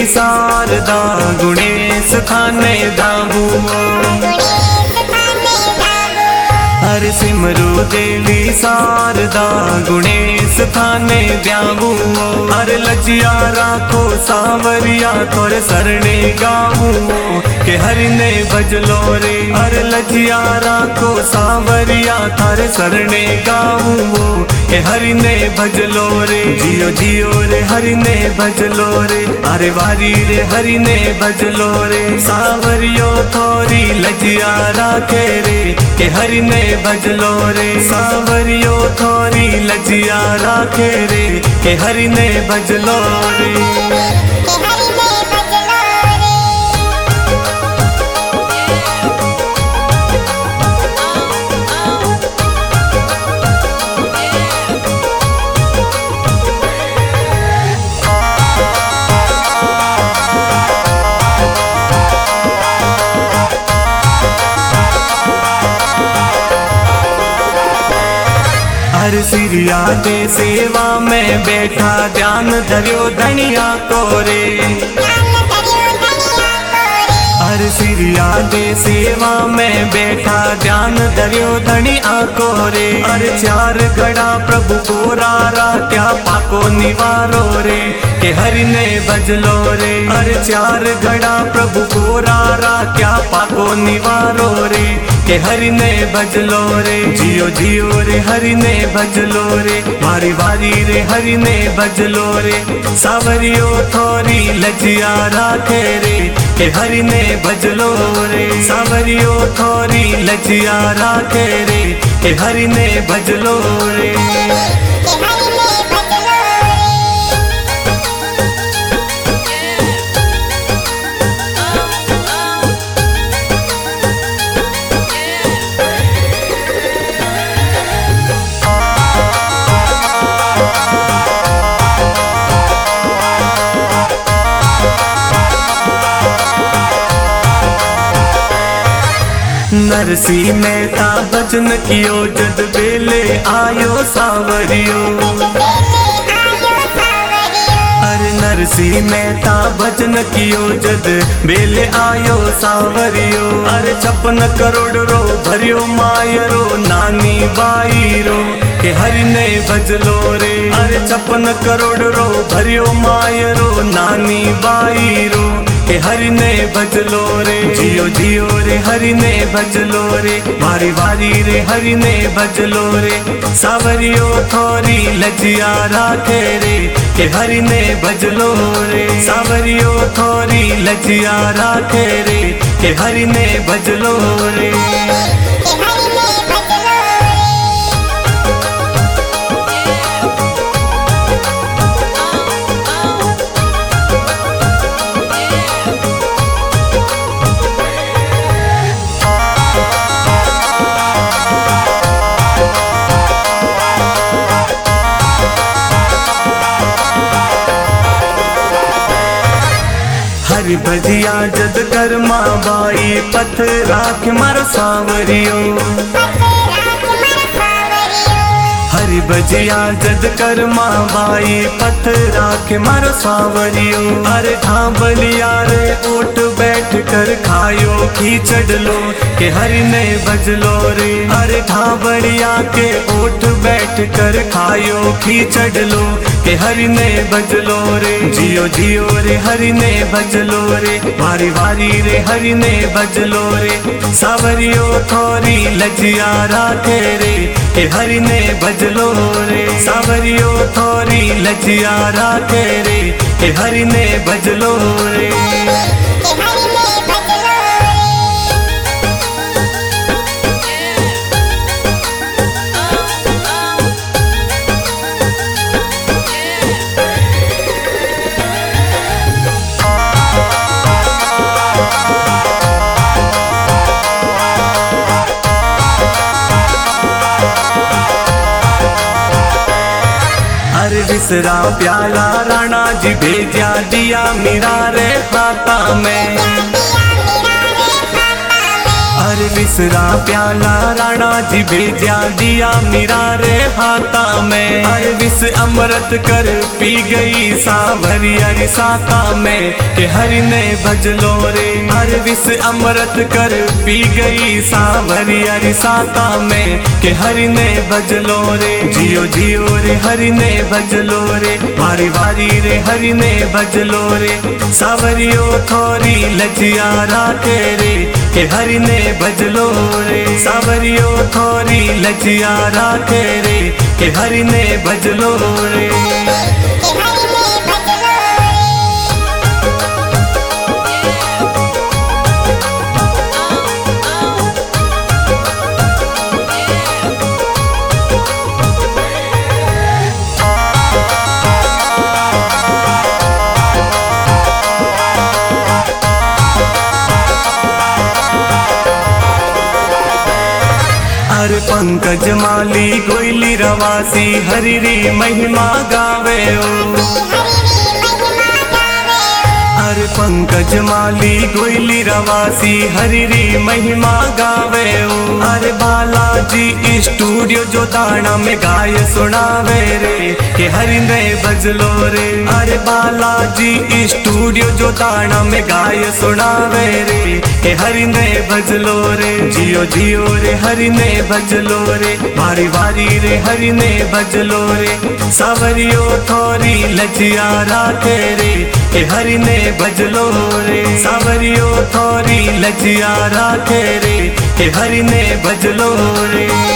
शारदा गुणेश खाने धाबू। हर सिमरू देवी शारदा गुणेश थाने द्यावू। हर लजिया राखो सावरिया तोर सरणे गावू के हरि ने भजलो रे। हर लजिया राखो सावरिया थारे सरणे गावू के हरि ने भजलो रे। जियो जियो रे हरि ने भजलो रे। अरे वारी रे हरि ने भजलो रे। सावरियो थोरी लजिया राखे रे के हरि ने भजलो रे। सावरियो थोरी लजिया राखे रे के हरि ने भजलो रे। हर सिरिया दे सेवा में बैठा ध्यान धरियो धनिया को रे। हर सिरिया दे सेवा में बैठा ध्यान धरियो धनिया को रे। हर चार घड़ा प्रभु को रारा क्या पाको निवारो रे के हरि ने भजलो रे। हर चार घड़ा प्रभु को रारा क्या पाको निवारो रे के हरि ने भजलो रे। जियो जियो रे हरि ने भजलो रे। वारी वारी रे हरि ने भजलो रे। सावरियो थोरी लजिया राखे रे के हरि ने भजलो रे। सावरियो थोरी लजिया राखे रे के हरि ने भजलो रे। नरसी मेहता भजन कियो जद बेले आयो सावरियो। अरे नरसी मेहता भजन कियो जद बेले आयो सावरियो। अरे 56 करोड़ रो भरियो मायरो नानी बाई रो के हरि ने भजलो रे। अरे 56 करोड़ रो भरियो मायरो नानी बाई रो के हरि ने भजलो रे। जियो जियो रे हरि ने भजलो रे। वारी वारी रे हरि ने भजलो रे। सावरियो थोरी लजिया राखे रे के हरि ने भजलो रे। सावरियो थोरी लजिया राखे रे के हरि ने भजलो रे। हरि भजिया जद कर्मा बाई पथ राख मारो सावरियो। हरि भजिया जद कर्मा बाई पथ राख मारो सावरियो। अरे ढाबलिया रे उठ बैठ कर खायो खींचड़ लो के हरि ने भजलो रे। अरे ढाबलिया के उठ बैठ कर खायो खींचड़ लो के हरि ने भजलो रे। जियो जियो रे हरि ने भजलो रे। वारी वारी रे हरि ने भजलो रे। सावरियो थोरी लजिया राखे रे के हरि ने भजलो रे। सावरियो थोरी लजिया राखे रे के हरि ने भजलो रे। विसरा प्याला राणा जी भेजा दिया मीरा रे खाता में। अरे विसरा प्याला राणा जी भेजा दिया मीरा रे हाथा में। अरे विष अमृत कर पी गई सावरी अरे साता में के हरि ने भजलो रे। अरे विष अमृत कर पी गई सावरी अरे साता में के हरि ने भजलो रे। जियो जियो रे हरि ने भजलो रे, वारी वारी रे हरि ने भजलो रे। सावरियो थोरी लजिया राखे रे के हरि ने भजलो रे। सावरियो थोरी लजिया राखे रे के हरि ने भजलो रे। अरे पंकज माली कोयली रवासी हरि री महिमा गावे ओ। अरे पंकज माली कोयली रवासी हरि री महिमा गावे ओ। अरे बालाजी स्टूडियो जो दाना में गाय सुनावे रे के हरि ने भजलो रे। अरे बालाजी स्टूडियो जो दाना में गाय सुनावे रे के हरि ने भजलो रे। जियो जियो रे हरि ने भजलो रे, वारी वारी रे हरि ने भजलो रे। सावरियो थोरी लजिया राखे रे के हरि ने भजलो रे। सावरियो थोरी लजिया राखे रे के हरि ने भजलो रे।